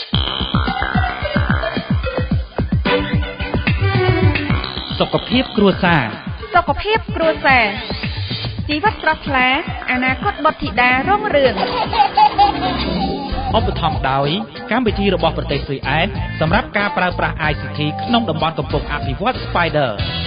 សុខភាពគ្រួសារជីវិតស្រស់ថ្លាអនាគតបុត្រធីតារុងរឿងឧបត្ថម្ភដោយកម្មវិធីរបស់ប្រទេសស៊ុយអែតសម្រាប់ការប្រើប្រាស់ ICT ក្នុងតំបន់កំពង់អភិវឌ្ឍ Spider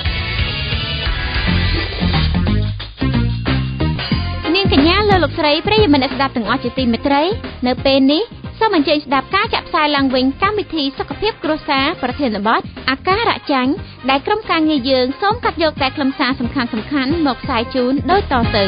នាងកញ្ញាលើលោកស្រីប្រិយមិត្តអ្នកស្ដាប់ទាំងអស់ជាទីមេត្រីនៅពេលនេះសូមអញ្ជើញស្ដាប់ការចាក់ផ្សាយឡើងវិញកម្មវិធីសុខភាពគ្រួសារប្រធានបទអាការៈចាញ់ដែលក្រុមការងារយើងសូមកាត់យកតែខ្លឹមសារសំខាន់ៗមកផ្សាយជូនដូចតទៅ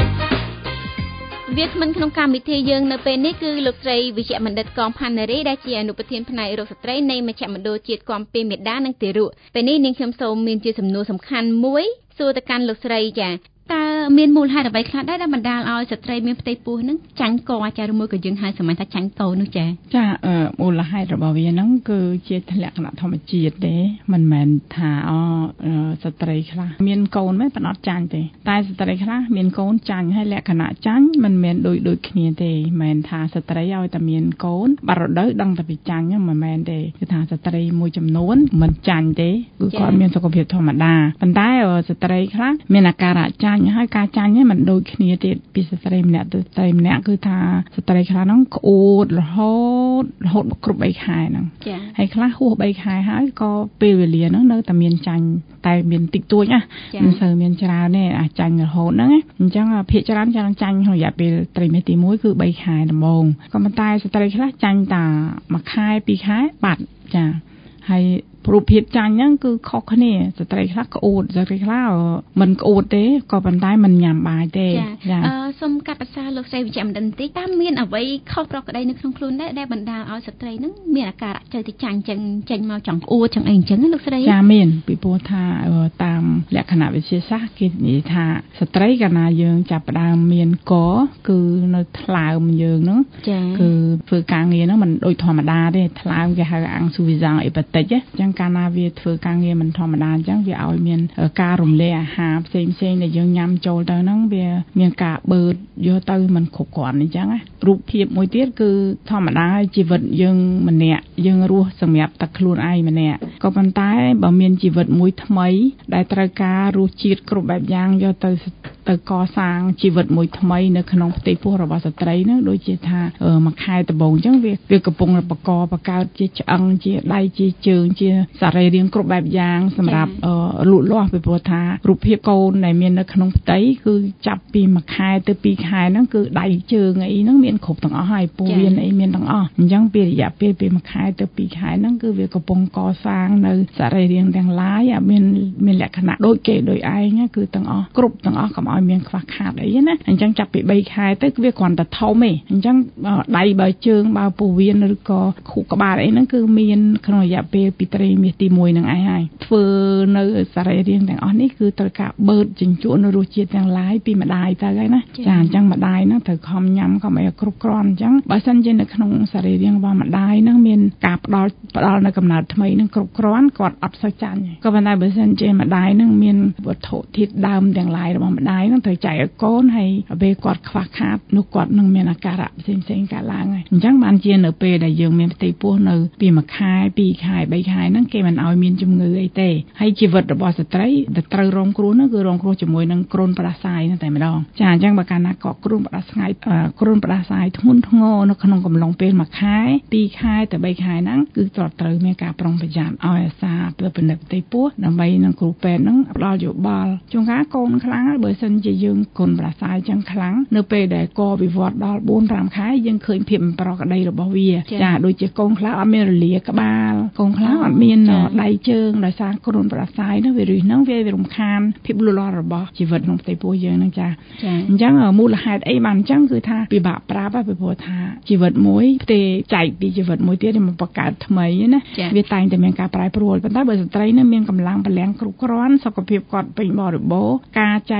វាគ្មិនក្នុងកម្មវិធីយើងនៅពេលនេះគឺលោកស្រីវិជ្ជបណ្ឌិតកងផាន់ណារីដែលជាអនុប្រធានផ្នែករោគស្ត្រីនៃមជ្ឈមណ្ឌលជាតិគាំពារមាតានិងទារកពេលនេះនាងខ្ញុំសូមមានជាសំណួរសំខាន់មួយសួរទៅកាន់លោកស្រីចាតើមានមូលហេតុអ្វីខ្លះដែរដែលបណ្ដាលឲ្យស្ត្រីមានផ្ទៃពោះនឹងចាញ់កចាឬមួយក៏យើងហៅសម័យថាចាញ់កនោះចាមូលហេតុរបស់វាហ្នឹងគឺជាលក្ខណៈធម្មជាតិទេមិនមែនថាស្ត្រីខ្លះមានកូនមិនបណ្ដោះចាញ់ទេតែស្ត្រីខ្លះមានកូនចាញ់ហើយលក្ខណៈចាញ់មិនមែនដូចគ្នាទេមិនមែនថាស្ត្រីឲ្យតែមានកូនបាត់រដូវដឹងតែពីចាញ់មិនមែនទេគឺថាស្ត្រីមួយចំនួនមិនចាញ់ទេគឺគាត់មានសុខភាពធម្មតាប៉ុន្តែស្ត្រីខ្លះមានអាការៈចាញ់ហើយការចាញ់ហ្នឹងมันដូចគ្នាទៀតពីស្ត្រីម្នាក់ទៅស្ត្រីម្នាក់គឺថាស្ត្រីខ្លះហ្នឹងក្អួតរហូតគ្រប់3ខែហ្នឹងហើយខ្លះហួស3ខែហើយក៏ពេលវេលាហ្នឹងនៅតែមានចាញ់តែមានតិចតួចណាមិនសូវមានច្រើនទេអាចចាញ់រហូតហ្នឹងអញ្ចឹងភាគច្រើនចាញ់ក្នុងរយៈពេលត្រីមាសទី1គឺ3ខែដំបូងក៏ប៉ុន្តែស្ត្រីខ្លះចាញ់តែ1ខែ2ខែបាត់ចាហើយរូបភាពចាញ់ហ្នឹងគឺខុសគ្នាស្ត្រីខ្លះក្អួតស្ត្រីខ្លះមិនក្អួតទេក៏ប៉ុន្តែមិនញ៉ាំបាយទេចាសូមកាត់ប្រសាលោកស្រីវិជ្ជបណ្ឌិតបន្តិចតើមានអ្វីខុសប្រក្រតីនៅក្នុងខ្លួនដែរដែលបណ្ដាលឲ្យស្ត្រីហ្នឹងមានអាការៈទៅចាញ់ចេញមកចង់ក្អួតចឹងអីអញ្ចឹងលោកស្រីចាមានពីព្រោះថាតាមលក្ខណៈវិទ្យាសាស្ត្រគេនិយាយថាស្ត្រីកាលណាយើងចាប់ផ្ដើមមានកគឺនៅថ្លើមយើងហ្នឹងគឺធ្វើការងារហ្នឹងមិនដូចធម្មតាទេថ្លើមគេហៅអាំងស៊ូវីសាំងអេប៉ាតិចចឹងកាលណាវាធ្វើការងារមិនធម្មតាអញ្ចឹងវាឲ្យមានការរំលាយអាហារផ្សេងដែលយើងញ៉ាំចូលទៅហ្នឹងវាមានការបឺតយកទៅមិនគ្រប់គ្រាន់អញ្ចឹងណារូបភាពមួយទៀតគឺធម្មតាជីវិតយើងម្នាក់យើងរស់សម្រាប់តែខ្លួនឯងម្នាក់ក៏ប៉ុន្តែបើមានជីវិតមួយថ្មីដែលត្រូវការរសជាតិគ្រប់បែបយ៉ាងយកទៅកសាងជីវិតមួយថ្មីនៅក្នុងផ្ទៃពោះរបស់ស្ត្រីហ្នឹងដូចជាថាមួយខែដំបូងអញ្ចឹងវាកំពុងបង្កើតជាឆ្អឹងជាដៃជាជើងជាសរីរាង្គគ្រប់បែបយ៉ាងសម្រាប់លូតលាស់ពីព្រោះថារូបភាពកូនដែលមាននៅក្នុងផ្ទៃគឺចាប់ពី1ខែទៅ2ខែហ្នឹងគឺដៃជើងអីហ្នឹងមានគ្រប់ទាំងអស់ហើយពោះវៀនអីមានទាំងអស់អញ្ចឹងពីរយៈពេលពី1ខែទៅ2ខែហ្នឹងគឺវាកំពុងកសាងនៅសរីរាង្គទាំងឡាយមានលក្ខណៈដូចគេដូចឯងគឺទាំងអស់គ្រប់ទាំងអស់កុំឲ្យមានខ្វះខាតអីណាអញ្ចឹងចាប់ពី3ខែទៅវាគ្រាន់តែធំទេអញ្ចឹងដៃបើជើងបើពោះវៀនឬក៏ខួរក្បាលអីហ្នឹងគឺមានក្នុងរយៈពេលពីត្រីមាសទី1ហ្នឹងឯងហើយធ្វើនៅសរីរាង្គទាំងអស់នេះគឺត្រូវការបឺតជញ្ជក់នៅរសជាតិទាំងឡាយពីម្ដាយទៅហើយណាចាអញ្ចឹងម្ដាយហ្នឹងត្រូវខំញ៉ាំកុំឲ្យគ្រប់គ្រាន់អញ្ចឹងបើសិនជានៅក្នុងសរីរាង្គរបស់ម្ដាយហ្នឹងមានការផ្ដល់នៅកំណើតថ្មីហ្នឹងគ្រប់គ្រាន់គាត់អត់សូវចាញ់ក៏ប៉ុន្តែបើសិនជាម្ដាយហ្នឹងមានវត្ថុធាតុដើមទាំងឡាយរបស់ម្ដាយហ្នឹងត្រូវចែកឲ្យកូនហើយពេលគាត់ខ្វះខាតនោះគាត់នឹងមានអាការៈផ្សេងកើតឡើងហើយអញ្ចឹងបានជានៅពេលដែលយើងមានផ្ទៃពោះនៅពី1ខែ2ខែ3ខែហ្នឹងគេមិនឲ្យមានជំងឺអីទេហើយជីវិតរបស់ស្ត្រីដែលត្រូវរងគ្រោះហ្នឹងគឺរងគ្រោះជាមួយនឹងគ្រុនផ្ដាសាយតែម្ដងចាអញ្ចឹងបើកាលណាក៏គ្រុនផ្ដាសាយធ្ងន់ធ្ងរនៅក្នុងកំឡុងពេល1ខែ2ខែទៅ3ខែហ្នឹងគឺត្រូវមានការប្រុងប្រយ័ត្នឲ្យអាសាពិនិត្យផ្ទៃពោះដើម្បីនឹងគ្រូពេទ្យហ្នឹងផ្ដល់យោបល់ជួនកាលកូនខ្លាំងហើយបើសិនជាយើងគ្រុនផ្ដាសាយចឹងខ្លាំងនៅពេលដែលកវិវត្តដល់ 4-5 ខែយើងឃើញភាពមិនប្រក្រតីរបស់វាចាដូចជាកូនខ្លះអត់មានរលាក្បាលកូនខ្លះអត់មានដៃជើងដោយសារគ្រុនផ្ដាសាយនោះវីរុសហ្នឹងវារំខានភាពលូតលាស់របស់ជីវិតក្នុងផ្ទៃពោះយើងហ្នឹងចាអញ្ចឹងមូលហេតុអីបានអញ្ចឹងគឺថាពិបាកប្រាប់ពីព្រោះថាជីវិតមួយផ្ទៃចែកពីជីវិតមួយទៀតមកបង្កើតថ្មីណាវាតែងតែមានការប្រែប្រួលប៉ុន្តែបើស្ត្រីនេះមានកម្លាំងពលាំងគ្រប់គ្រាន់សុខភាពគាត់ពេញបរិបូរណ៍ការចែករំលែក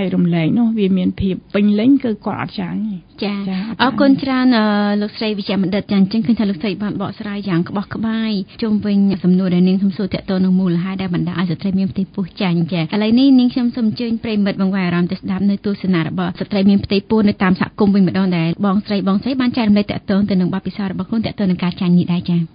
កនោះវាមានភាពពេញលេញគឺគាត់អត់ចាញ់ចាអរគុណច្រើនលោកស្រីវិជ្ជបណ្ឌិតចាអញ្ចឹងឃើញថាលោកស្រីបានបកស្រាយយ៉ាងក្បោះក្បាយជុំវិញសំណួរដែលនាងសំសួរតាក់ទងនឹងមូលហេតុដែលបណ្ដាលឲ្យស្ត្រីមានផ្ទៃពោះចាញ់ចាឥឡូវនេះនាងខ្ញុំសូមអញ្ជើញប្រិមិត្តបង្វែរអារម្មណ៍ទៅស្ដាប់នៅទស្សនៈរបស់ស្ត្រីមានផ្ទៃពោះនៅតាមសហគមន៍វិញម្ដងដែលបងស្រីបានចែករំលែកតាក់ទងទៅនឹងបទពិសោធន៍របស់ខ្លួនតាក់ទងនឹងការចាញ់នេះដែរចា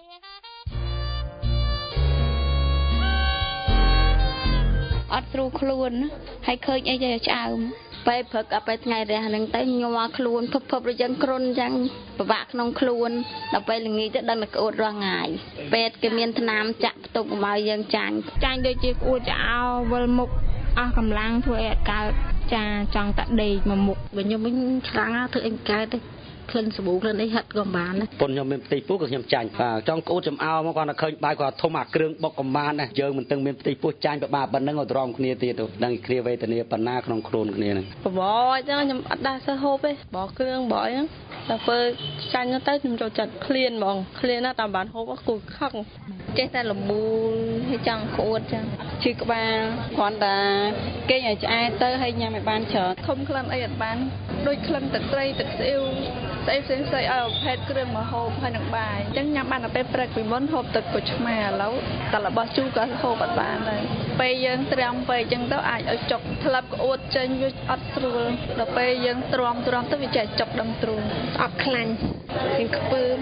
អត់ស្រួលខ្លួនហើយឃើញអីទៅឆ្អើមពេលព្រឹកដល់ពេលថ្ងៃរះហ្នឹងទៅញ័រខ្លួនភពរយ៉ាងគ្រុនយ៉ាងពិបាកក្នុងខ្លួនដល់ពេលល្ងាចទៅដឹងតែក្អួតរាស់ថ្ងៃពេទ្យគេមានថ្នាំចាក់ផ្ទុកមកឲ្យយើងចាញ់ដូចជាក្អួតចោលវិលមុខអស់កម្លាំងធ្វើឲ្យកើតចាចង់តែដេកមកមុខខ្ញុំវិញខ្លាំងធ្វើអីកើតទេក្លិនសាប៊ូក្លិនអីហិតក៏បានដែរប៉ុនខ្ញុំមានផ្ទៃពោះក៏ខ្ញុំចាញ់ចង់ក្អួតចំអោមកគាត់តែឃើញបាយគាត់ធំអាគ្រឿងបុកក៏បានដែរយើងមិនទាំងមានផ្ទៃពោះចាញ់ប្របាប៉ុណ្ណឹងក៏ទ្រាំគ្នាទៀតដឹងគ្នាវេទនាប៉ុណ្ណាក្នុងខ្លួនគ្នាហ្នឹងបបអញ្ចឹងខ្ញុំអត់ដែរសើហូបទេបបគ្រឿងបបអញ្ចឹងដល់ពេលចាញ់ទៅខ្ញុំចូលចិត្តឃ្លានហ្មងឃ្លានណាស់តាមបានហូបគូខឹងចេះតែលមូលហើយចង់ក្អួតចឹងឈឺក្បាលគ្រាន់តែគេឲ្យឆ្អែតទៅហើយញ៉ាំឲ្យបានច្រើនធំក្លិនអីអត់បានដូចក្លិនទឹកត្រីទឹកស្អ៊ីវស្អីផ្សេងៗឲ្យប្រភេទគ្រឿងម្ហូបហើយនឹងបាយអញ្ចឹងញ៉ាំបានតែពេលព្រឹកពីមុនហូបទឹកក្រូចឆ្មាឥឡូវតែរបស់ជូរក៏ហូបអត់បានដែរពេលយើងត្រាំពេកអញ្ចឹងទៅអាចឲ្យចុកថ្លាប់ក្អួតចេញវាអត់ស្រួលដល់ពេលយើងត្រាំទៅវាចេះចុកដឹងទ្រូងអត់ខ្លាញ់វាខ្ពើម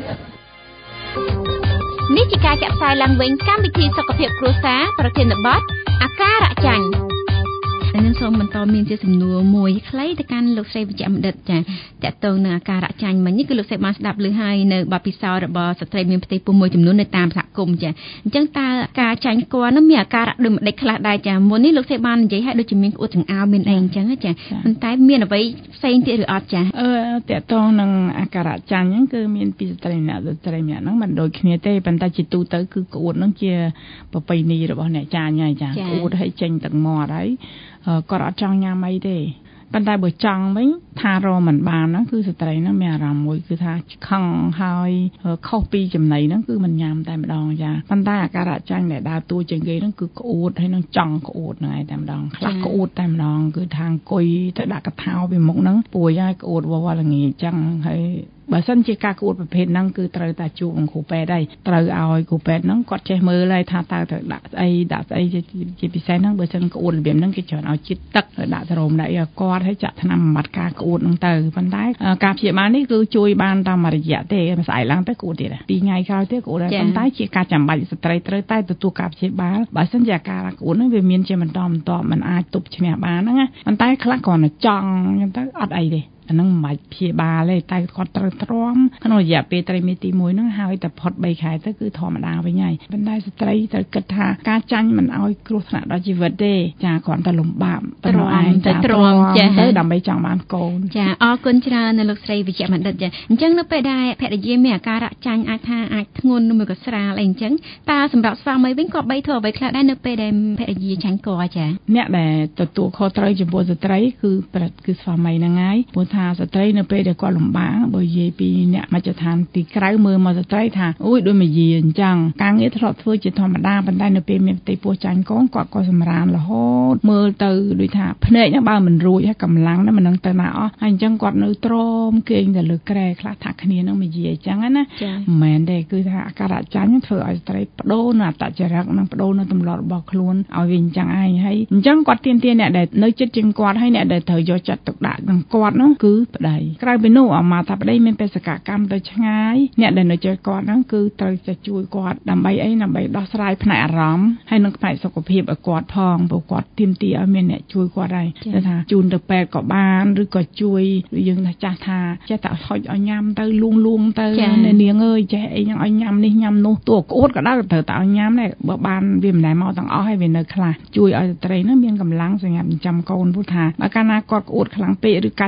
នេះជាការចាក់ផ្សាយឡើងវិញកម្មវិធីសុខភាពគ្រួសារប្រធានបទអាការៈចាញ់ខ្ញុំសូមបន្តមានជាសំណួរមួយខ្លីទៅកាន់លោកស្រីវិជ្ជបណ្ឌិតចាតើតើនឹងអាការៈចាញ់មិញនេះគឺលោកស្រីបានស្ដាប់ឮហើយនៅបទពិសោធន៍របស់ស្ត្រីមានផ្ទៃពោះមួយចំនួននៅតាមសហគមន៍ចាអញ្ចឹងតើការចាញ់គាត់នោះមានអាការៈដូចម្ដេចខ្លះដែរចាមុននេះលោកស្រីបាននិយាយឲ្យដូចជាមានក្អួតចង្អោរមានអីអញ្ចឹងចាប៉ុន្តែមានអ្វីផ្សេងទៀតឬអត់ចាតើតើនឹងអាការៈចាញ់ហ្នឹងគឺមានពីស្ត្រីម្នាក់ទៅស្ត្រីម្នាក់ហ្នឹងមិនដូចគ្នាទេប៉ុន្តែជាទូទៅគឺក្អួតហ្នឹងជាប្រពៃណីរបស់អ្នកចាញ់ហើយចាក្អួតឲ្យចេញទឹកមាត់ហើយគាត់អត់ចង់ញ៉ាំអីទេប៉ុន្តែបើចង់វិញថារកមិនបានហ្នឹងគឺស្ត្រីហ្នឹងមានអារម្មណ៍មួយគឺថាខឹងហើយខុសពីចំណីហ្នឹងគឺមិនញ៉ាំតែម្ដងចាប៉ុន្តែអាការៈចាញ់ដែលដើរតួជាងគេហ្នឹងគឺក្អួតហើយនឹងចង់ក្អួតហ្នឹងឯងតែម្ដងខ្លះក្អួតតែម្ដងគឺថាអង្គុយទៅដាក់កថាពីមុខហ្នឹងពួយហើយក្អួតវល់ល្ងាចអញ្ចឹងហើយបើសិនជាការក្អួតប្រភេទហ្នឹងគឺត្រូវតែជួបនឹងគ្រូពេទ្យហើយត្រូវឲ្យគ្រូពេទ្យហ្នឹងគាត់ចេះមើលហើយថាតើត្រូវដាក់ស្អីជាពិសេសហ្នឹងបើសិនក្អួតរបៀបហ្នឹងគេច្រើនឲ្យជាតិទឹកដាក់ទៅរោមដាក់ឲ្យគាត់ហើយចាក់ថ្នាំបំបត្តិការក្អួតហ្នឹងទៅប៉ុន្តែការព្យាបាលនេះគឺជួយបានតាមរយៈទេមិនស្អែកឡើងទៅក្អួតទៀត2ថ្ងៃក្រោយទៀតក្អួតដែរប៉ុន្តែជាការចាំបាច់ស្ត្រីត្រូវតែទទួលការព្យាបាលបើសិនជាអាការក្អួតហ្នឹងវាមានជាបន្តបន្ទាប់មិនអាចទប់ឈ្នះបានហ្នឹងណាប៉ុន្តែខ្លះគ្រាន់តែចង់អញ្ចឹងទៅអត់អីទេអានឹងមិនបាច់ព្យាបាលទេតែគាត់ត្រូវទ្រាំក្នុងរយៈពេលត្រីមាសទី1ហ្នឹងហើយតែផុត3ខែទៅគឺធម្មតាវិញហើយប៉ុន្តែស្ត្រីត្រូវគិតថាការចាញ់មិនឲ្យគ្រោះថ្នាក់ដល់ជីវិតទេចាគ្រាន់តែលំបាកទៅឯងទៅទ្រាំចាទៅដើម្បីចង់បានកូនចាអរគុណច្រើននៅលោកស្រីវិជ្ជបណ្ឌិតចាអញ្ចឹងនៅពេលដែលភរិយាមានអាការៈចាញ់អាចធ្ងន់ឬមួយក៏ស្រាលអីអញ្ចឹងតើសម្រាប់ស្វាមីវិញក៏បីធ្វើអ្វីខ្លះដែរនៅពេលដែលភរិយាចាញ់គាត់ចាអ្នកដែលទទួលខុសត្រូវចំពោះស្ត្រីគឺស្វាមីហ្នឹងហើយព្រោះថាស្ត្រីនៅពេលដែលគាត់លំបាកបើនិយាយពីអ្នកមជ្ឈដ្ឋានទីក្រៅមើលមកស្ត្រីថាអូយដូចមាយាអញ្ចឹងការងារធ្លាប់ធ្វើជាធម្មតាប៉ុន្តែនៅពេលមានផ្ទៃពោះចាញ់កូនគាត់ក៏សម្រានរហូតមើលទៅដូចថាភ្នែកហ្នឹងបើមិនរួចហើយកម្លាំងហ្នឹងមិននឹងទៅណាអស់ហើយអញ្ចឹងគាត់នៅទ្រាំគេងតែលើក្រែខ្លះថាគ្នានឹងមាយាអញ្ចឹងណាមិនមែនទេគឺថាអាការៈចាញ់ធ្វើឲ្យស្ត្រីបដូរនៅអត្តចរិតនិងបដូរនៅទម្លាប់របស់ខ្លួនឲ្យវាអញ្ចឹងឯងហើយអញ្ចឹងគាត់ទាមទារអ្នកដែលនៅចិត្តជាងគាត់ហើយអ្នកដែលត្រូវយកចិត្តទុកដាក់នឹងគាត់នោះគឺប្តីក្រៅពីនោះអមថាប្តីមានបេសកកម្មទៅឆ្ងាយអ្នកដែលនៅជួយគាត់ហ្នឹងគឺត្រូវតែជួយគាត់ដើម្បីអីដើម្បីដោះស្រាយផ្នែកអារម្មណ៍ហើយនិងផ្នែកសុខភាពឲ្យគាត់ផងព្រោះគាត់ទាមទារឲ្យមានអ្នកជួយគាត់ហើយគេថាជូនទៅពេទ្យក៏បានឬក៏ជួយយើងថាចាស់ថាចេះតែហុចឲ្យញ៉ាំទៅលួងទៅនាងអើយចេះអីហ្នឹងឲ្យញ៉ាំនេះញ៉ាំនោះទោះក្អួតក៏ដោយត្រូវតែឲ្យញ៉ាំដែរបើបានវាមិនដែលមកទាំងអស់ហើយវានៅខ្លះជួយឲ្យស្ត្រីហ្នឹងមានកម្លាំងសម្រាប់ចិញ្ចឹមកូនព្រោះថាបើកាលណាគាត់ក្អួតខ្លាំងពេកឬការចាញ់ធ្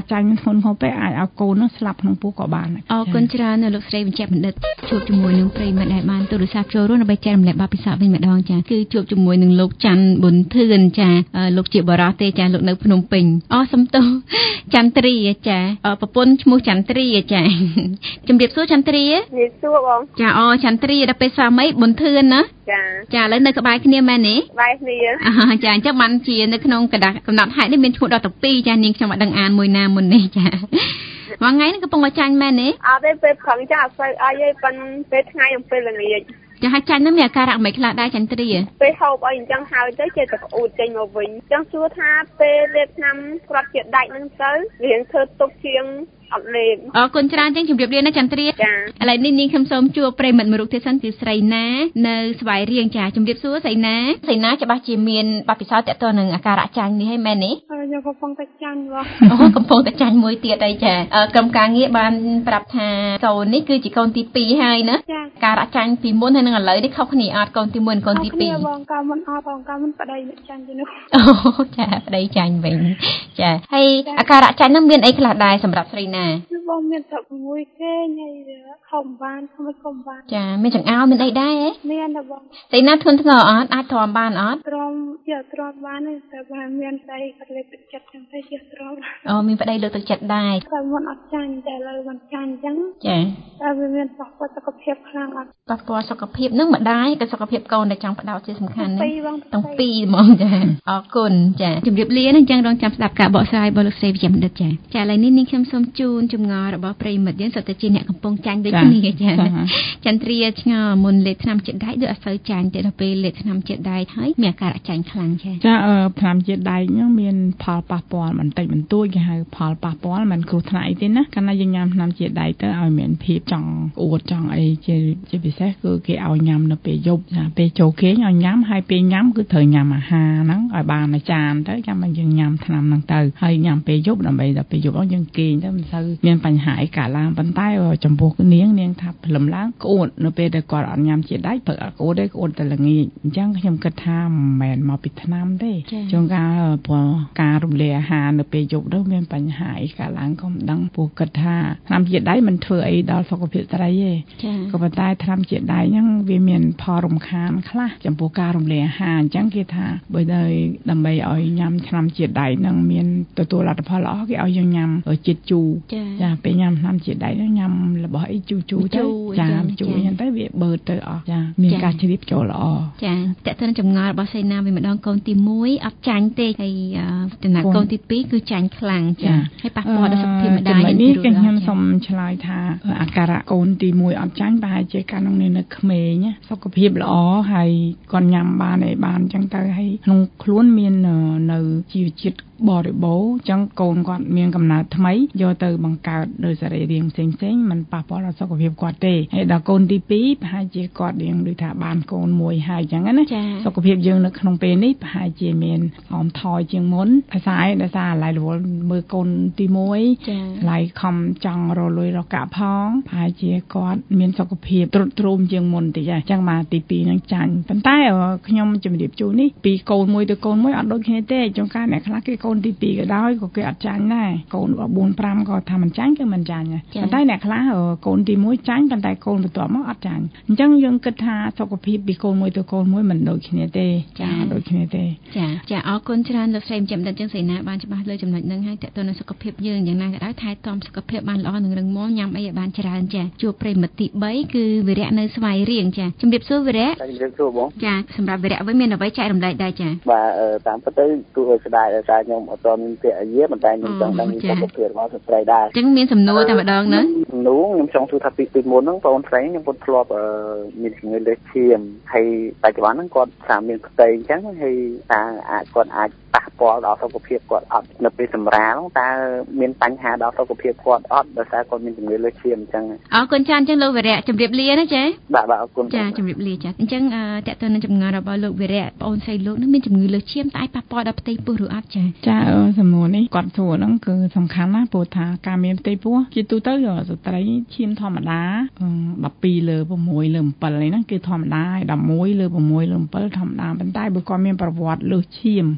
ធ្ងន់ពេកអាចឲ្យកូននោះស្លាប់ក្នុងពោះក៏បានអរគុណច្រើននៅលោកស្រីវិជ្ជបណ្ឌិតជួបជាមួយនឹងប្រិយមិត្តដែលបានទូរស័ព្ទចូលរួមដើម្បីចែករំលែកបទពិសោធន៍វិញម្ដងចាគឺជួបជាមួយនឹងលោកច័ន្ទប៊ុនធឿនចាលោកជាបរិសុទ្ធទេចាលោកនៅភ្នំពេញសំទោសចន្ទ្រីចាប្រពន្ធឈ្មោះចន្ទ្រីចាជំរាបសួរចន្ទ្រីជំរាបសួរបងចាចន្ទ្រីដល់ពេលស្វាមីប៊ុនធឿនណាចាឥឡូវនៅក្បែរគ្នាមែនទេក្បែរគ្នាចាអញ្ចឹងបានជានៅក្នុងកំណត់ហេតុនេះមានឈ្មោះដល់12ចានាងខ្ញុំអត់ដឹងអានមួយណាមុននេះចាមួយថ្ងៃនេះកំពុងតែចាញ់មែនទេអត់ទេពេលព្រឹងចាអត់សូវអីទេប៉ុន្តែពេលថ្ងៃអំពេលល្ងាចចាឲ្យចាញ់នោះមានអាការៈមិនខ្លះដែរចន្ទ្រីពេលហូបអីអញ្ចឹងហើយទៅចេះតែក្អួតចេញមកវិញអញ្ចឹងសួរថាពេលលេបថ្នាំគ្រាប់ជាតិដាច់ហ្នឹងទៅរៀងធ្វើទុកជាងអត់លេបអរគុណច្រើនចឹងជម្រាបលាណាចន្ទ្រីចាឥឡូវនេះនាងខ្ញុំសូមជួបប្រិមិត្តមួយរូបទៀតសិនគឺស្រីណានៅស្វាយរៀងចាជម្រាបសួរស្រីណាច្បាស់ជាមានបទពិសោធន៍ទាក់ទងនឹងអាការៈចាញ់នេះហើយមែនទេខ្ញុំកំពុងតែចាញ់បងកំពុងតែចាញ់មួយទៀតអីចាក្រុមការងារបានប្រាប់ថាកូននេះគឺជាកូនទី2ហើយណាការៈចាញ់ពីមុនហើយនឹងឥឡូវនេះខុសគ្នាអត់កូនទី1និងកូនទី2បងកាលមុនអត់បងកាលមុនប្តីអ្នកចាញ់ទៅនោះចាប្តីចាញ់វិញចាហើយអាការៈចាញ់នោះមានអីខ្លះដែរសម្រាប់ស្រីណាបងមានតែមួយគេញ៉ៃខំបានkhôngបានចាមានចង្អោរមានអីដែរមានតែបងតែណាធន់ធ្ងរអត់អាចទ្រាំបានអត់ទ្រាំបានតែបើមានស្ដីគាត់លើកទឹកចិត្តចឹងទៅជាទ្រាំមានប្តីលើកទឹកចិត្តដែរតែមុនអត់ចាញ់តែឥឡូវមិនចាញ់ចឹងចាតែវាមានប៉ះពាល់សុខភាពខ្លាំងអត់ប៉ះពាល់សុខភាពនឹងម្ដាយក៏សុខភាពកូនដែលចង់ផ្ដោតជាសំខាន់ណាទាំងពីរហ្មងចាអរគុណចាជម្រាបលាណាចឹងរងចាំស្ដាប់ការបកស្រាយរបស់លោកស្រីវិជ្ជបណ្ឌិតចាឥឡូវនេះនាងខ្ញុំសូមជូនចម្ងល់របស់ប្រិមិត្តយើងសុទ្ធតែជាអ្នកកំពុងចាញ់ដូចគ្នាចាចន្ទ្រាឆ្ងល់មុនលេបថ្នាំជាតិដែកដូចអត់សូវចាញ់ទេដល់ពេលលេបថ្នាំជាតិដែកហើយមានអាការៈចាញ់ខ្លាំងចាថ្នាំជាតិដែកហ្នឹងមានផលប៉ះពាល់បន្តិចបន្តួចគេហៅផលប៉ះពាល់មិនគ្រោះថ្នាក់អីទេណាកាលណាយើងញ៉ាំថ្នាំជាតិដែកទៅឲ្យមានភាពចង់អួតចង់អីជាពិសេសគឺគេឲ្យញ៉ាំនៅពេលយប់ចាពេលចូលគេងឲ្យញ៉ាំហើយពេលញ៉ាំគឺត្រូវញ៉ាំអាហារហ្នឹងឲ្យបានមួយចានទៅចាំមិនយើងញ៉ាំថ្នាំហ្នឹងទៅហើយញ៉ាំពេលយប់ដើម្បីដល់ពេលយប់អស់យើងគេងទៅមិនសូវមានបញ្ហាអីកើតឡើងប៉ុន្តែចំពោះនាងថាព្រលឹមឡើងក្អួតនៅពេលដែលគាត់អត់ញ៉ាំជាតិដែកព្រឹកអត់ក្អួតទេក្អួតតែល្ងាចអញ្ចឹងខ្ញុំគិតថាមិនមែនមកពីថ្នាំទេជួនកាលព្រោះការរំលាយអាហារនៅពេលយប់ទៅមានបញ្ហាអីកើតឡើងក៏មិនដឹងព្រោះគិតថាថ្នាំជាតិដែកមិនធ្វើអីដល់សុខភាពស្រីទេក៏ប៉ុន្តែថ្នាំជាតិដែកហ្នឹងវាមានផលរំខានខ្លះចំពោះការរំលាយអាហារអញ្ចឹងគេថាបើដើម្បីឲ្យញ៉ាំថ្នាំជាតិដែកហ្នឹងមានទទួលលទ្ធផលល្អគេឲ្យយើងញ៉ាំជាតិជូរចាពេលញ៉ាំថ្នាំជាតិដែកហ្នឹងញ៉ាំរបស់អីជូរទៅចាជូរអញ្ចឹងទៅវាបើទៅអស់ចាមានការជ្រាបចូលល្អចាតើតើចម្ងល់របស់សេនាវិញម្ដងកូនទី1អត់ចាញ់ទេហើយដំណាក់កូនទី2គឺចាញ់ខ្លាំងចាហើយប៉ះពាល់ដល់សុខភាពម្ដាយនេះខ្ញុំសូមឆ្លើយថាអាការៈកូនទី1អត់ចាញ់ប្រហែលជាកាលនោះនៅក្មេងសុខភាពល្អហើយគាត់ញ៉ាំបានអីបានអញ្ចឹងទៅហើយក្នុងខ្លួនមាននៅជីវជាតិបរិបូរណ៍អញ្ចឹងកូនគាត់មានកំណើតថ្មីយកទៅបង្កើតដោយសរីរាង្គផ្សេងមិនប៉ះពាល់ដល់សុខភាពគាត់ទេហើយដល់កូនទី2ប្រហែលជាគាត់រៀងដូចថាបានកូនមួយហើយអញ្ចឹងណាសុខភាពយើងនៅក្នុងពេលនេះប្រហែលជាមានថយជាងមុនភាសាឯដោយសារឡៃរវល់មើលកូនទី1ឡៃខំចង់រលួយរកកាក់ផងប្រហែលជាគាត់មានសុខភាពទ្រុឌទ្រោមជាងមុនតិចអញ្ចឹងមកទី2នឹងចាញ់ប៉ុន្តែខ្ញុំជំរាបជូននេះពីកូនមួយទៅកូនមួយអត់ដូចគ្នាទេចុងការអ្នកខ្លះគេកូនទី2ក៏ដោយក៏គេអត់ចាញ់ដែរកូន4 5ក៏ថាមិនចាញ់គឺមិនចាញ់ប៉ុន្តែអ្នកខ្លះកូនទី1ចាញ់ប៉ុន្តែកូនបន្ទាប់មកអត់ចាញ់អញ្ចឹងយើងគិតថាសុខភាពពីកូនមួយទៅកូនមួយមិនដូចគ្នាទេចាដូចគ្នាទេចាអរគុណច្រើនលោកស្រីចំដិតយើងសេនាបានច្បាស់លើចំណុចហ្នឹងហើយតើតើនៅសុខភាពយើងយ៉ាងណាក៏ដោយថែទាំសុខភាពបានល្អនឹងរឹងមាំញ៉ាំអីឲ្យបានច្រើនចាជួបប្រិមិត្តទី3គឺវិរៈនៅស្វាយរៀងចាជំរាបសួរវិរៈជំរាបសួរបងចាសម្រាប់វិរៈវិញមានអ្វីចែករំលែកដែរចាបាទតាមពិតទៅទូស្ដាយដោយសារខ្ញុំអត់មានពាក្យអាយាប៉ុន្តែខ្ញុំចង់ដឹងសុខភាពរបស់ស្ត្រីដែរអញ្ចឹងមានសំណួរតែម្ដងហ្នឹងសំណួរខ្ញុំចង់សួរថាពីមុនហ្នឹងបងស្រីខ្ញុំពុតធ្លាប់មានជំងឺលើសឈាមហើយបច្ចុប្បន្នហ្នឹងគាត់ថាមានផ្ទៃអញ្ចឹងហើយថាគាត់អាចប៉ះពាល់ដល់សុខភាពគាត់អត់នៅពេលសម្រាលតើមានបញ្ហាដល់សុខភាពគាត់អត់ដោយសារគាត់មានជំងឺលើសឈាមអញ្ចឹងអរគុណច្រើនអញ្ចឹងលោកវិរៈជម្រាបលាណាចាបាទអរគុណចាជម្រាបលាចាអញ្ចឹងតើតើនឹងចម្ងល់របស់លោកវិរៈបងស្រីលោកនឹងមានជំងឺលើសឈាមតែប៉ះពាល់ដល់ផ្ទៃពោះឬអត់ចាសំណួរនេះគាត់សួរហ្នឹងគឺសំខាន់ណាស់ព្រោះថាការមានផ្ទៃពោះជាទូទៅស្ត្រីឈាមធម្មតា12លើ6លើ7នេះហ្នឹងគឺធម្មតាហើយ11លើ6លើ7ធម្មតាប៉ុន្តែបើគាត់មានប្រវត្តិលើសឈាមវាកាន់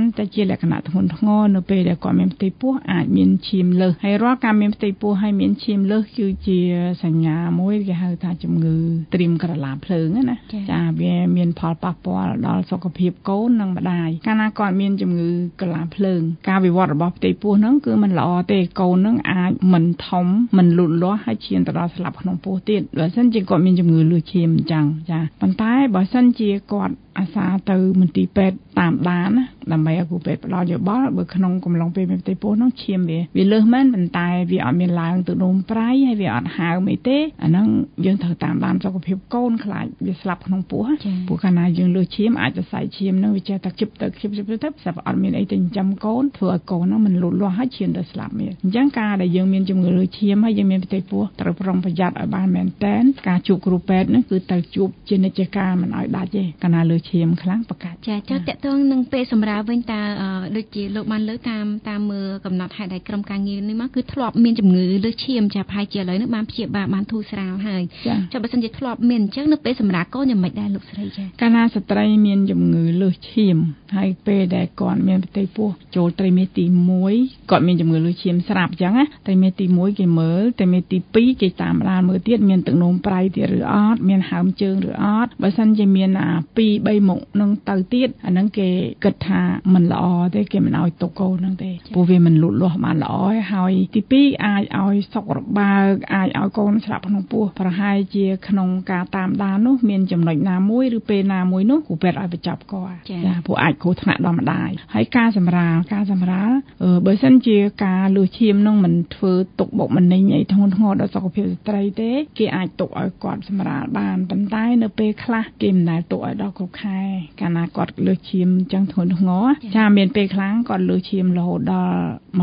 តែជាលក្ខណៈធ្ងន់ធ្ងរនៅពេលដែលគាត់មានផ្ទៃពោះអាចមានឈាមលើសហើយរាល់ការមានផ្ទៃពោះហើយមានឈាមលើសគឺជាសញ្ញាមួយគេហៅថាជំងឺត្រៀមក្រឡាភ្លើងណាចាវាមានផលប៉ះពាល់ដល់សុខភាពកូននិងម្ដាយកាលណាគាត់មានជំងឺក្រឡាភ្លើងការវិវត្តរបស់ផ្ទៃពោះហ្នឹងគឺมันល្អទេកូនហ្នឹងអាចមិនធំមិនលូតលាស់ហើយឈានទៅដល់ស្លាប់ក្នុងពោះទៀតបើមិនជាគាត់មានជំងឺលើសឈាមអញ្ចឹងចាប៉ុន្តែបើសិនជាគាត់អាសាទៅមន្ទីរពេទ្យតាមដានណាដើម្បីឲ្យគ្រូពេទ្យផ្ដល់យោបល់បើក្នុងកំឡុងពេលមានផ្ទៃពោះហ្នឹងឈាមវាលើសមែនប៉ុន្តែវាអត់មានឡើងទៅនោមប្រៃហើយវាអត់ហើមអីទេអាហ្នឹងយើងត្រូវតាមដានសុខភាពកូនខ្លាចវាស្លាប់ក្នុងពោះព្រោះកាលណាយើងលើសឈាមអាចសរសៃឈាមហ្នឹងវាចេះតែខ្ជិបទៅស្រាប់អត់មានអីទៅចិញ្ចឹមកូនធ្វើឲ្យកូនហ្នឹងមិនលូតលាស់ហើយឈានទៅស្លាប់មានអញ្ចឹងការដែលយើងមានជំងឺលើសឈាមហើយយើងមានផ្ទៃពោះត្រូវប្រុងប្រយ័ត្នឲ្យបានមែនតែនការជួបគ្រូពេទ្យហ្នឹងគឺត្រូវជួបជានិច្ចកាលមិនឲ្យដាច់ទេកាលណាលើសឈាមខ្លាំងប្រកាសចាតកតងនឹងពេលសម្រាលវិញតើដូចជាលោកបានលើកតាមមើលកំណត់ហេតុឲ្យក្រុមការងារនេះមកគឺធ្លាប់មានជំងឺលើសឈាមចាប្រហែលជាឥឡូវនេះបានព្យាបាលបានធូរស្រាលហើយចាបើសិនជាធ្លាប់មានអញ្ចឹងនៅពេលសម្រាលកូនយ៉ាងម៉េចដែរលោកស្រីចាកាលណាស្ត្រីមានជំងឺលើសឈាមហើយពេលដែលគាត់មានផ្ទៃពោះចូលត្រីមាសទី1គាត់មានជំងឺលើសឈាមស្រាប់អញ្ចឹងណាត្រីមាសទី1គេមើលត្រីមាសទី2គេតាមដានមើលទៀតមានទឹកនោមប្រៃទៀតឬអត់មានហើមជើងឬអត់បើសិនជាមាន2-3មុខនឹងទៅទៀតអាហ្នឹងគេគិតថាមិនល្អទេគេមិនឲ្យទុកកូនហ្នឹងទេព្រោះវាមិនលូតលាស់បានល្អហើយទី2អាចឲ្យសុករបើកអាចឲ្យកូនស្លាប់ក្នុងពោះប្រហែលជាក្នុងការតាមដាននោះមានចំណុចណាមួយឬពេលណាមួយនោះគ្រូពេទ្យឲ្យបញ្ចប់គាត់ចាព្រោះអាចគ្រោះថ្នាក់ដល់ម្ដាយហើយការសម្រាលបើសិនជាការលើសឈាមនោះមិនធ្វើទុកបុកម្នេញអីធ្ងន់ធ្ងរដល់សុខភាពស្ត្រីទេគេអាចទុកឲ្យគាត់សម្រាលបានប៉ុន្តែនៅពេលខ្លះគេមិនដែលទុកឲ្យដល់គ្រប់ខែកាលណាគាត់លើសឈាមអញ្ចឹងធ្ងន់ធ្ងរចាមានពេលខ្លាំងគាត់លើសឈាមរហូតដល់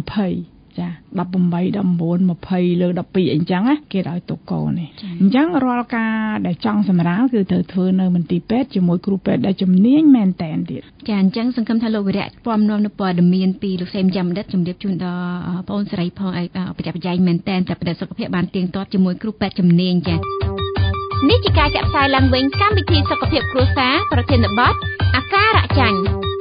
20ចា18 19 20លើ12អីចឹងណាគេឲ្យទុកកូននេះអញ្ចឹងរាល់ការដែលចង់សម្រាលគឺត្រូវធ្វើនៅមន្ទីរពេទ្យជាមួយគ្រូពេទ្យដែលជំនាញមែនតែនទៀតចាអញ្ចឹងសង្ឃឹមថាលោកវិរៈពំនាំនៅព័ត៌មានពីលោកសេមចាំដិតជំរាបជូនដល់បងស្រីផងឲ្យបច្ច័យបច្ច័យមែនតែនតែប្រតិសុខភាពបានទៀងទាត់ជាមួយគ្រូពេទ្យជំនាញចានេះជាការចាក់ផ្សាយឡើងវិញកម្មវិធីសុខភាពគ្រួសារប្រធានបទអាការៈចាញ់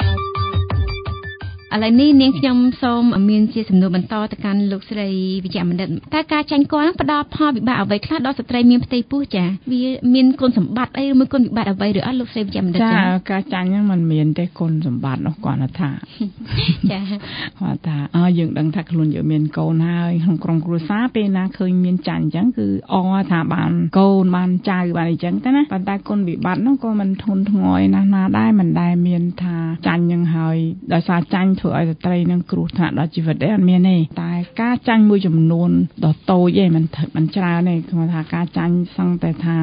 ឥឡូវនេះនាងខ្ញុំសូមមានជាសំណួរបន្តទៅកាន់លោកស្រីវិជ្ជបណ្ឌិតតើការចាញ់កនឹងផ្ដល់ផលវិបាកអ្វីខ្លះដល់ស្ត្រីមានផ្ទៃពោះចាវាមានគុណសម្បត្តិអីឬមួយគុណវិបត្តិអ្វីឬអត់លោកស្រីវិជ្ជបណ្ឌិតចាការចាញ់ហ្នឹងมันមានទេគុណសម្បត្តិនោះគាត់ថាចាគាត់ថាយើងដឹងថាខ្លួនយើងមានកូនហើយក្នុងក្រុមគ្រួសារពេលណាឃើញមានចាញ់អញ្ចឹងគឺថាបានកូនបានចៅបានអញ្ចឹងទៅណាប៉ុន្តែគុណវិបត្តិនោះក៏មិនធន់ធ្ងរណាស់ណាដែរមិនដែលមានថាចាញ់នឹងហើយដោយសារចាញ់ធ្វើឲ្យស្ត្រីនឹងគ្រោះថ្នាក់ដល់ជីវិតទេអត់មានទេតែការចាញ់មួយចំនួនដ៏តូចឯងមិនច្រើនទេគឺថាការចាញ់សឹងតែថា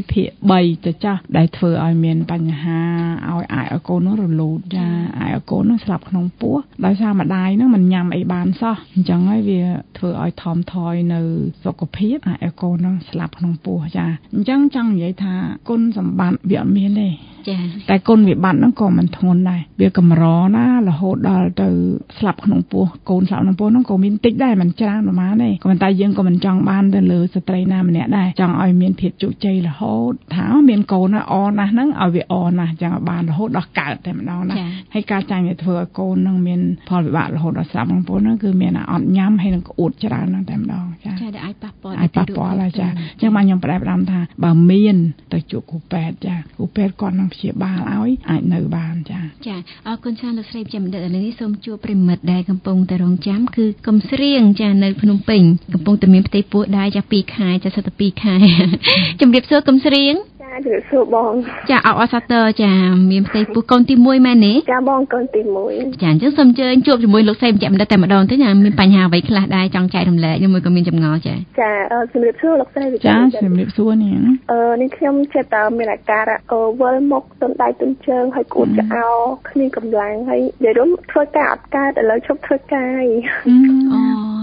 1/3ទៅចាស់ដែលធ្វើឲ្យមានបញ្ហាឲ្យអាចឲ្យកូននោះរលូតចាអាចឲ្យកូននោះស្លាប់ក្នុងពោះដោយសារម្ដាយនឹងមិនញ៉ាំអីបានសោះអញ្ចឹងហើយវាធ្វើឲ្យថមថយនៅសុខភាពអាចឲ្យកូននោះស្លាប់ក្នុងពោះចាអញ្ចឹងចង់និយាយថាគុណសម្បត្តិវាអត់មានទេតែគុណវិបត្តិហ្នឹងក៏មិនធ្ងន់ដែរវាកម្រណារហូតដល់ទៅស្លាប់ក្នុងពោះកូនស្លាប់ក្នុងពោះហ្នឹងក៏មានតិចដែរមិនច្រើនប្រហែលទេក៏ប៉ុន្តែយើងក៏មិនចង់បានទៅលើស្ត្រីណាម្នាក់ដែរចង់ឲ្យមានភាពជោគជ័យរហូតថាមានកូនណាស់ណាស់ហ្នឹងឲ្យវាណាស់ចឹងបានរហូតដល់កើតតែម្ដងណាហើយការចាញ់វាធ្វើឲ្យកូនហ្នឹងមានផលវិបាករហូតដល់ស្លាប់ក្នុងពោះហ្នឹងគឺមានអត់ញ៉ាំហើយនឹងក្អួតច្រើនហ្នឹងតែម្ដងចាដែលអាចប៉ះពាល់ហើយចាចឹងបានខ្ញុំផ្ដែផ្ដាំថាបើមានទៅជួបគ្រូពេទ្យចាគ្រូពេទ្យគាត់នឹងព្យាបាលឲ្យអាចនៅបានចាអរគុណច្រើនលោកស្រីចាំបណ្ឌិតឥឡូវនេះសូមជួបប្រិមិត្តដែលកំពុងតែរងចាំគឺកុំស្រៀងចានៅភ្នំពេញកំពុងតែមានផ្ទៃពោះដែរចា2ខែចា42ខែជំរាបសួរកុំស្រៀងចាជំរាបសួរបងចាអរសាទរចាមានផ្ទៃពោះកូនទី1មែនទេចាបងកូនទី1 ចាអញ្ចឹងសូមអញ្ជើញជួបជាមួយលោកស្រីបញ្ជាក់បណ្ឌិតតែម្ដងទៅចាមានបញ្ហាអ្វីខ្លះដែរចង់ចែករំលែកមួយក៏មានចម្ងល់ចាជំរាបសួរលោកស្រីចាជំរាបសួរនាងនេះខ្ញុំចិត្តតែមានអាការៈវិលមុខទន់ដៃទន់ជើងហើយក្អួតក្អោគ្មានកម្លាំងហើយនិយាយរួមធ្វើការអត់កើតឥឡូវឈប់ធ្វើការអូ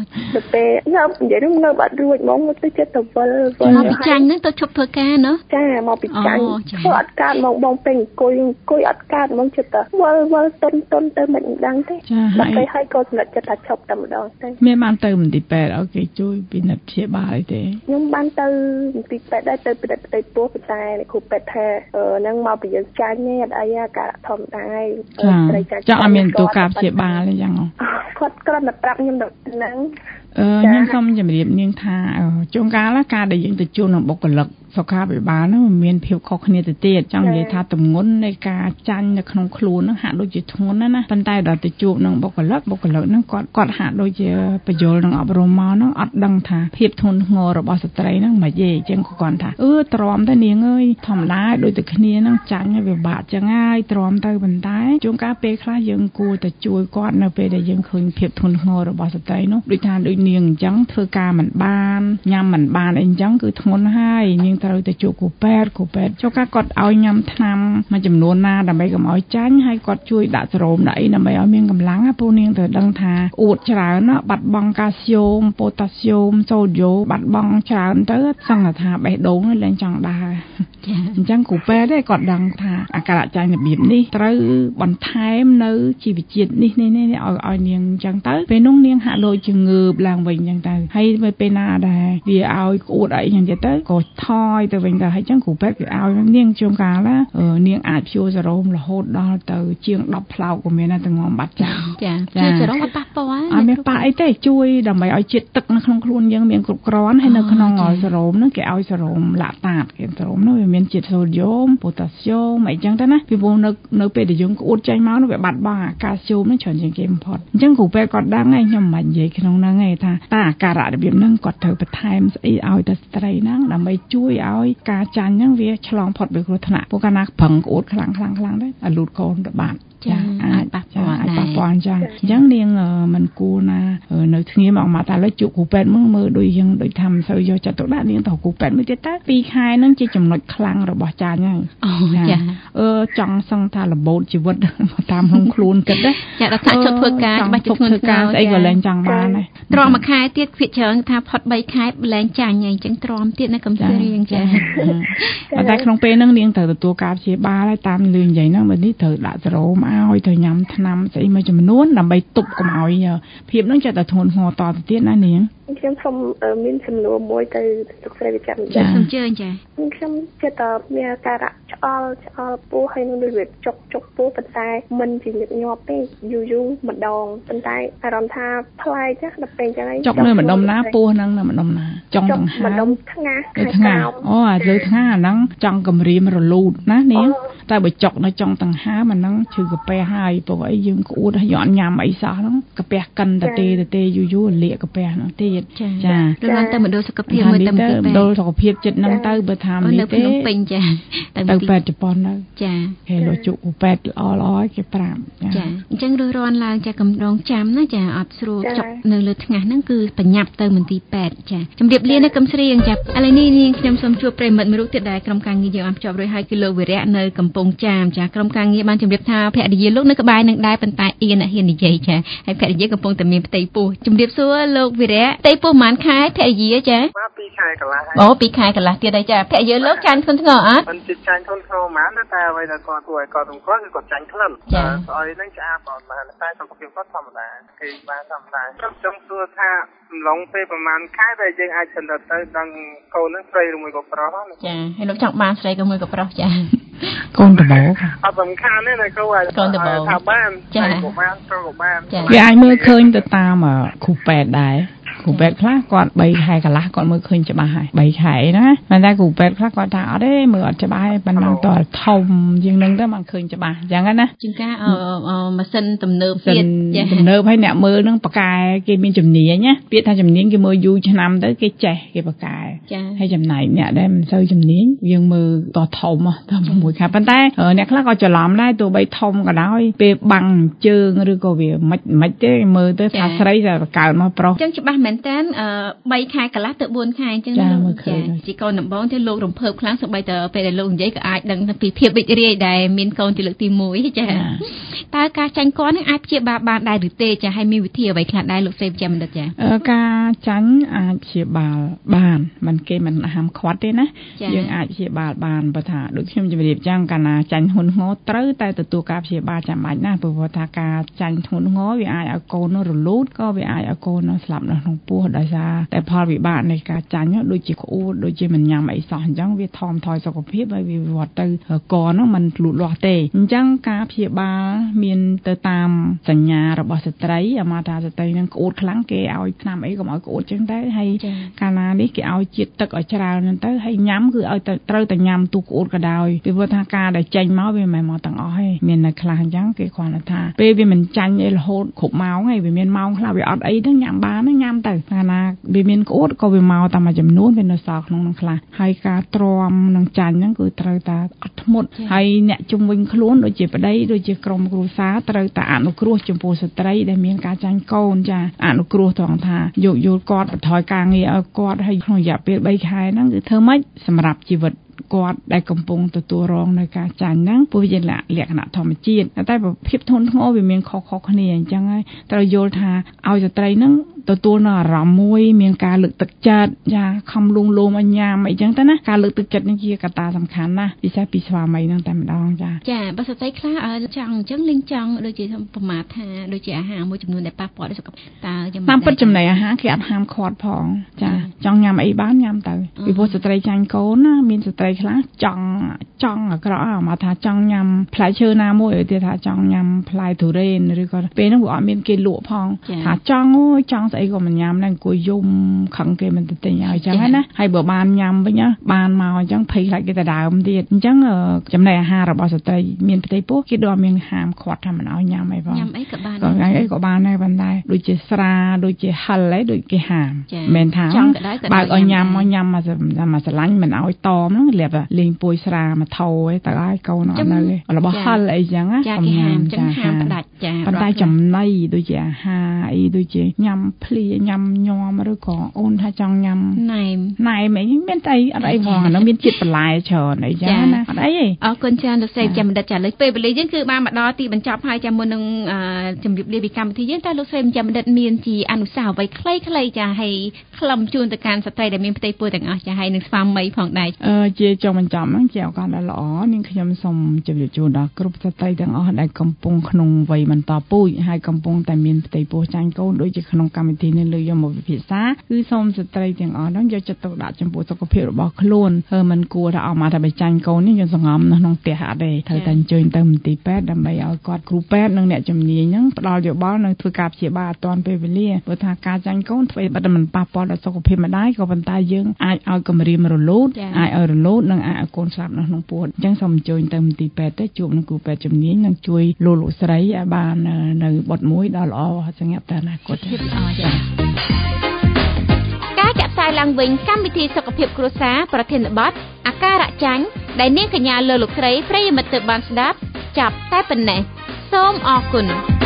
ទៅពេលងើបនិយាយនឹងងើបអត់រួចហ្មងទៅចិត្តទៅវិលមកពីចាញ់ហ្នឹងទៅឈប់ធ្វើការណោះចាមកពីចាញ់ធ្វើអត់កើតហ្មងបងពេញអង្គុយអត់កើតហ្មងចិត្តទៅវិលតុនទៅមិនដឹងទេដល់ពេលហើយក៏សម្រេចចិត្តថាឈប់តែម្ដងទៅមានបានទៅមន្ទីរពេទ្យឲ្យគេជួយពិនិត្យព្យាបាលអីទេខ្ញុំបានទៅមន្ទីរពេទ្យដែរទៅពិនិត្យផ្ទៃពោះប៉ុន្តែគ្រូពេទ្យថានឹងមកពីយើងចាញ់ទេអត់អីការធម្មតាឯងត្រីចាញ់ចង់ឲ្យមានទូការព្យាបាលអីចឹងគាត់គ្រាន់តែប្រាប់ខ្ញុំដល់ហ្នឹងខ្ញុំសូមជម្រាបនាងថាជួនកាលការដែលយើងទៅជួបនឹងបុគ្គលិកសុខាភិបាលនោះមានភាពខុសគ្នាទៅទៀតចង់និយាយថាទម្ងន់នៃការចាញ់នៅក្នុងខ្លួននោះហាក់ដូចជាធ្ងន់ណាប៉ុន្តែដល់ទៅជួបនឹងបុគ្គលិកនោះគាត់ហាក់ដូចជាបញ្យលនឹងអប់រំមកនោះអត់ដឹងថាភាពធ្ងន់ធ្ងររបស់ស្ត្រីហ្នឹងមិនទេអញ្ចឹងគាត់ថាទ្រាំទៅនាងអើយធម្មតាដូចតែគ្នាហ្នឹងចាញ់ឲ្យវាបាក់ចឹងហើយទ្រាំទៅប៉ុន្តែជួនកាលពេលខ្លះយើងគួរតែជួយគាត់នៅពេលដែលយើងឃើញភាពធ្ងន់ធ្ងររបស់ស្ត្រីនោះដូចថាដូចនាងអញ្ចឹងធ្វើការមិនបានញ៉ាំមិនបានអីអញ្ចឹងគឺធ្ងន់ហើយនាងត្រូវទៅជួបគ្រូពេទ្យជួនកាលគាត់ឲ្យញ៉ាំថ្នាំមួយចំនួនណាដើម្បីកុំឲ្យចាញ់ហើយគាត់ជួយដាក់សេរ៉ូមដាក់អីដើម្បីឲ្យមានកម្លាំងពូនាងត្រូវដឹងថាអួតច្រើនណាបាត់បង់កាល់ស្យូមប៉ូតាស្យូមសូដ្យូបាត់បង់ច្រើនទៅសង្ឃថាបេះដូងលែងចង់ដើរអញ្ចឹងគ្រូពេទ្យគាត់ដឹងថាអាការៈចាញ់របៀបនេះត្រូវបន្ថែមនៅជីវជាតិនេះឲ្យនាងអញ្ចឹងទៅពេលនោះនាងហាក់ដូចជាងើបឡើងវិញអញ្ចឹងទៅហើយពេលណាដែលវាឲ្យក្អួតអីយ៉ាងទៀតទៅក៏ថយទៅវិញទៅហើយអញ្ចឹងគ្រូពេទ្យគេឲ្យនាងជួនកាលនាងអាចព្យួរសេរ៉ូមរហូតដល់ទៅជាង10ផ្លោកក៏មានដែរទាំងងំបាត់ចាជួយសេរ៉ូមអត់ប៉ះពាល់អត់មានប៉ះអីទេជួយដើម្បីឲ្យជាតិទឹកនៅក្នុងខ្លួនយើងមានគ្រប់គ្រាន់ហើយនៅក្នុងសេរ៉ូមហ្នឹងគេឲ្យសេរ៉ូមឡាតាតគេសេរ៉ូមនោះវាមានជាតិសូដ្យូមប៉ូតាស្យូមអីចឹងទៅណាពីព្រោះនៅពេលដែលយើងក្អួតចេញមកនោះវាបាត់បង់អាកាល់ស្យូមហ្នឹងច្រើនជាងគេបំផុតអញ្ចឹងគ្រូពេទ្យគាត់ដឹងហើយខ្ញុំមិននិយាយក្នុងហ្នឹងទេថាតើអាការៈរបៀបហ្នឹងគាត់ត្រូវបន្ថែមស្អីឲ្យទៅស្ត្រីហ្នឹងដើម្បីជួយឲ្យការចាញ់ហ្នឹងវាឆ្លងផុតពីគ្រោះថ្នាក់ព្រោះកាលណាប្រឹងក្អួតខ្លាំងទៅអាលូតកូនទៅបាត់ចាអាចប៉ះពាល់ដែរប៉ះពាល់អញ្ចឹងនាងមិនគួរណានៅធ្ងៀមមកតែឥឡូវជួបគ្រូពេទ្យមើលដូចយើងដូចថាមិនសូវយកចិត្តទុកដាក់នាងទៅគ្រូពេទ្យមួយទៀតតើ2ខែហ្នឹងជាចំណុចខ្លាំងរបស់ចាញ់ហើយចាចង់សឹងថារបូតជីវិតតាមក្នុងខ្លួនគិតណាចាដល់ថាជប់ធ្វើការច្បាស់ជាធ្ងន់ធ្ងរស្អីក៏លែងចង់បានដែរទ្រាំមួយខែទៀតភាគច្រើនថាផុត3ខែលែងចាញ់ហើយអញ្ចឹងទ្រាំទៀតណាកំសៀរៀងចាតែក្នុងពេលហ្នឹងនាងត្រូវទទួលការព្យាបាលហើយតាមលឿននិយាយហ្នឹងបើនេះត្រូវដាក់សេរ៉ូមឲ្យត្រូវញ៉ាំថ្នាំស្អីមួយចំនួនដើម្បីទប់កុំឲ្យភាពហ្នឹងចេះតែធ្ងន់ធ្ងរតទៅទៀតណានាងខ្ញុំសូមមានសំណួរមួយទៅលោកស្រីវិជ្ជមានចាសូមជឿចាខ្ញុំចិត្តតែមានអាការៈឆ្អល់ពោះហើយនឹងដូចវាចុកពោះប៉ុន្តែមិនជាញឹកញាប់ទេយូរម្ដងប៉ុន្តែអារម្មណ៍ថាប្លែកណាស់ដល់ពេលអញ្ចឹងចុកនៅម្ដុំណាពោះហ្នឹងនៅម្ដុំណាចុងដង្ហើមម្ដុំថ្ងាសអូអាលើថ្ងាសអាហ្នឹងចង់គម្រាមរលូតណានាងតែបើចុកនៅចុងដង្ហើមអាហ្នឹងឈឺកាពះហើយព្រោះអីយើងក្អួតហើយយកអត់ញ៉ាំអីសោះហ្នឹងកាពះកិនតេយូរលាកកាពះហ្នឹងទៀតចាដល់ទៅមណ្ឌលសុខភាពមើលទៅមណ្ឌលសុខភាពចិត្តហ្នឹងទៅបើថានេះទេនៅភ្នំពេញចាទៅពេទ្យជប៉ុនទៅចាគេលោកជក់ពេទ្យល្អគេប្រាប់ចាអញ្ចឹងរើសរាន់ឡើងចាកម្ដងចាំណាចាអត់ស្រួលចុកនៅលើថ្ងាសហ្នឹងគឺបញ្ញាប់ទៅមន្ទីរពេទ្យចាជំរាបលានៅកំស្រីយ៉ាងចាឥឡូវនេះនាងខ្ញុំសូមជួបប្រិមិត្តមួយរូបទៀតដែលក្រុមការងារយើងបានភ្ជាប់រួចហើយគឺលោកវិរៈនៅកំពង់ចាមចាក្រុមការងារបានជម្រាបថាភរិយាលោកនៅក្បែរនឹងដែរប៉ុន្តែអៀនហ៊ាននិយាយចាហើយភរិយាកំពុងតែមានផ្ទៃពោះជម្រាបសួរលោកវិរៈផ្ទៃពោះប្រហែលខែភរិយាចា 2ខែកន្លះអូ2ខែកន្លះទៀតហើយចាភរិយាលោកចាញ់ធ្ងន់ធ្ងរអត់មិនជិះចាញ់ធ្ងន់ធ្ងរហ្មងតែអ្វីដែលគាត់ធ្វើឲ្យគាត់រំខានគឺគាត់ចាញ់ក្លិនស្អុយនឹងឆ្អាបអត់បានតែសុខភាពគាត់ធម្មតាគេបានធម្មតាខ្ញុំចង់សួរថាអំឡុងពេលប្រហែលខែដែលយើងអាចសម្រិតទៅដឹងកូននឹងស្រីឬមួយក៏ប្រុសចាហើយលោកចង់បានស្រីក៏មួយក៏ប្រុសចាកូនដំបូងអត់សំខាន់ទេណាគ្រូកូនដំបូងថាបានចាក៏បានប្រុសក៏បានគេអាចមើលឃើញទៅតាមគ្រូពេទ្យដែរគ្រូពេទ្យខ្លះគាត់3ខែកន្លះគាត់មើលឃើញច្បាស់ហើយ3ខែណាប៉ុន្តែគ្រូពេទ្យខ្លះគាត់ថាអត់ទេមើលអត់ច្បាស់ទេប៉ុណ្ណឹងតើធំជាងនឹងទៅមិនឃើញច្បាស់អញ្ចឹងណាជាងការម៉ាស៊ីនទំនើបទៀតទំនើបហើយអ្នកមើលនឹងប៉ាកែគេមានជំនាញណាពាក្យថាជំនាញគេមើលយូរឆ្នាំទៅគេចេះគេប៉ាកែហើយចំណែកអ្នកដែលមិនសូវជំនាញយើងមើលតធំត6ខែប៉ុន្តែអ្នកខ្លះក៏ច្រឡំដែរទោះបីធំក៏ដោយពេលបាំងជើងឬក៏វាមិនទេមើលទៅថាស្រីតែកើតមកប្រុសអញ្ចឹងច្បាស់មែននតើ3ខែកន្លះទៅ4ខែអញ្ចឹងលោកចាជីកូនដំបងទៅលោករំភើបខ្លាំងសូម្បីតែពេលដែលលោកនិយាយក៏អាចដឹងពីភាពរីករាយដែលមានកូនជាលើកទី1ចាតើការចាញ់កនឹងអាចព្យាបាលបានដែរឬទេចាហើយមានវិធីអ្វីខ្លះដែរលោកស្រីវិជ្ជបណ្ឌិតចាការចាញ់អាចព្យាបាលបានមិនគេមិនហាមឃាត់ទេណាយើងអាចព្យាបាលបានបើថាដូចខ្ញុំជម្រាបចឹងកាលណាចាញ់ធ្ងន់ធ្ងរត្រូវតែទទួលការព្យាបាលចាំបាច់ណាព្រោះថាការចាញ់ធ្ងន់ធ្ងរវាអាចឲ្យកូននោះរលូតក៏វាអាចឲ្យកូននោះស្លាប់នៅក្នុងពោះដោយសារតែផលវិបាកនៃការចាញ់ដូចជាក្អួតដូចជាមិនញ៉ាំអីសោះអញ្ចឹងវាថមថយសុខភាពហើយវាវត្តទៅកនោះมันលូតលាស់ទេអញ្ចឹងការព្យាបាលមានទៅតាមសញ្ញារបស់ស្ត្រីអាមកថាស្ត្រីនឹងក្អួតខ្លាំងគេឲ្យថ្នាំអីកុំឲ្យក្អួតចឹងទៅហើយកាលណានេះគេឲ្យជាតិទឹកឲ្យច្រើនហ្នឹងទៅហើយញ៉ាំគឺឲ្យត្រូវតែញ៉ាំទូក្អួតក៏ដោយពីព្រោះថាការដែលចេញមកវាមិនមកទាំងអស់ទេមាននៅខ្លះអញ្ចឹងគេគ្រាន់តែថាពេលវាមិនចាញ់អីរហូតគ្រប់ម៉ោងហើយវាមានម៉ោងខ្លះវាអត់អីទៅញ៉ាំបានញ៉ាំទៅកាលណាវាមានក្អួតក៏វាមកតាមមួយចំនួនវានៅសល់ក្នុងនឹងខ្លះហើយការទ្រាំនឹងចាញ់ហ្នឹងគឺត្រូវតែអត់ធ្មត់ហើយអ្នកជំនាញខ្លួនដូចជាប្តីដូចជាក្រុមគ្រួសារត្រូវតែអនុគ្រោះចំពោះស្ត្រីដែលមានការចាញ់កូនចាអនុគ្រោះត្រង់ថាយកយល់គាត់បន្ថយការងារឲ្យគាត់ហើយក្នុងរយៈពេល3ខែហ្នឹងគឺធ្វើម៉េចសម្រាប់ជីវិតគាត់ដែលកំពុងទទួលរងនៅការចាញ់ហ្នឹងព្រោះវាជាលក្ខណៈធម្មជាតិតែភាពធ្ងន់ធ្ងរវាមានខុសៗគ្នាអញ្ចឹងហើយត្រូវយល់ថាឲ្យស្ត្រីហ្នឹងទទួលនៅអារម្មណ៍មួយមានការលើកទឹកចិត្តយ៉ាខំលួងលោមអញ្ញាមអីចឹងទៅណាការលើកទឹកចិត្តនេះជាកត្តាសំខាន់ណាស់ពិសេសពីស្វាមីហ្នឹងតែម្ដងចាបើស្ត្រីខ្លះចង់អញ្ចឹងលេងចង់ដូចជាប្រមាថថាដូចជាអាហារមួយចំនួនដែលប៉ះពាល់ដល់សុខភាពតើយ៉ាងម៉េចតាមពិតចំណីអាហារគេអត់ហាមឃាត់ផងចាចង់ញ៉ាំអីបានញ៉ាំទៅពីព្រោះស្ត្រីចាញ់កូនណាមានស្ត្រីខ្លះចង់អាក្រក់មកថាចង់ញ៉ាំផ្លែឈើណាមួយឬថាចង់ញ៉ាំផ្លែទុរេនឬក៏ពេលហ្នឹងវាអត់មានគេលក់ផងថាចង់ស្អីក៏មិនញ៉ាំដែរអង្គុយយំខឹងគេមិនទៅទិញឲ្យអញ្ចឹងណាហើយបើបានញ៉ាំវិញបានមកអញ្ចឹងភ័យខ្លាចគេទៅដើមទៀតអញ្ចឹងចំណីអាហាររបស់ស្ត្រីមានផ្ទៃពោះគេដូចមានហាមឃាត់ថាមិនឲ្យញ៉ាំអីផងញ៉ាំអីក៏បានក៏បានដែរប៉ុន្តែដូចជាស្រាដូចជាហិលអីដូចគេហាមមិនថាបើឲ្យញ៉ាំមកស្រឡាញ់មិនឲ្យតមហ្នឹងលាបលេងពួយស្រាមកថោឯទៅឲ្យកូនអត់នៅរបស់ហិលអីចឹងណាកុំញ៉ាំចឹងហាមផ្ដាច់ចាប៉ុន្តែចំណីដូចជាអាហារអីដូចជាញ៉ាំភ្លាញ៉ាំញ័រឬក៏អូនថាចង់ញ៉ាំណែមអីមានតែអត់អីផងអានោះមានជាតិបន្លែច្រើនអីចឹងណាអត់អីទេអរគុណច្រើនលោកស្រីចាំបណ្ឌិតចាលើពេលវេលាយើងគឺបានមកដល់ទីបញ្ចប់ហើយចាំមុននឹងជម្រាបលាពីកម្មវិធីយើងតើលោកស្រីចាំបណ្ឌិតមានជាអនុសាសន៍អ្វីខ្លីៗចាហើយខ្លឹមជូនទៅកាន់ស្ត្រីដែលមានផ្ទៃពោះទាំងអស់ចាហើយនឹងស្វាមីផងដែរជាចុងបញ្ចប់ហ្នឹងជាឱកាសដ៏ល្អនាងខ្ញុំសូមជម្រាបជូនដល់គ្រប់ស្ត្រីទាំងអស់ដែលកំពុងក្នុងវ័យបន្តពូជហើយកំពុងតែមានផ្ទៃពោះចាញ់កូនដូចជាក្នុងកម្មវិធីនេះលើកយកមកវិភាសាគឺសូមស្ត្រីទាំងអស់ហ្នឹងយកចិត្តទុកដាក់ចំពោះសុខភាពរបស់ខ្លួនហើយមិនគួរថាអស់មកតែបិចាញ់កូននេះយើងសង្ងំនៅក្នុងផ្ទះអត់ទេត្រូវតែអញ្ជើញទៅមន្ទីរពេទ្យដើម្បីឲ្យគាត់គ្រូពេទ្យនិងអ្នកជំនាញហ្នឹងផ្ដល់យោបល់និងធ្វើការព្យាបាលឲ្យទាន់ពេលវេលាព្រោះថាការចាញ់កូនធ្វើឲ្យមិនប៉ះពាល់ដល់សុខភាពម្ដាយក៏ប៉ុន្តែយើងអាចឲ្យគម្រាមរលូតអាចឲ្យរលូតនិងអាចឲ្យកូនស្លាប់នៅក្នុងពោះអញ្ចឹងសូមអញ្ជើញទៅមន្ទីរពេទ្យទៅជួបនឹងគ្រូពេទ្យជំនាញនិងជួយលោកស្រីឲ្យបាននៅបុត្រមួយដ៏ល្អសម្រាប់តែអនាគតល្អចា៎ការចាក់ផ្សាយឡើងវិញកម្មវិធីសុខភាពគ្រួសារប្រធានបទអាការៈចាញ់ដែលនាងកញ្ញាលោកស្រីប្រិយមិត្តទើបបានស្ដាប់ចាប់តែប៉ុណ្ណេះសូមអរគុណ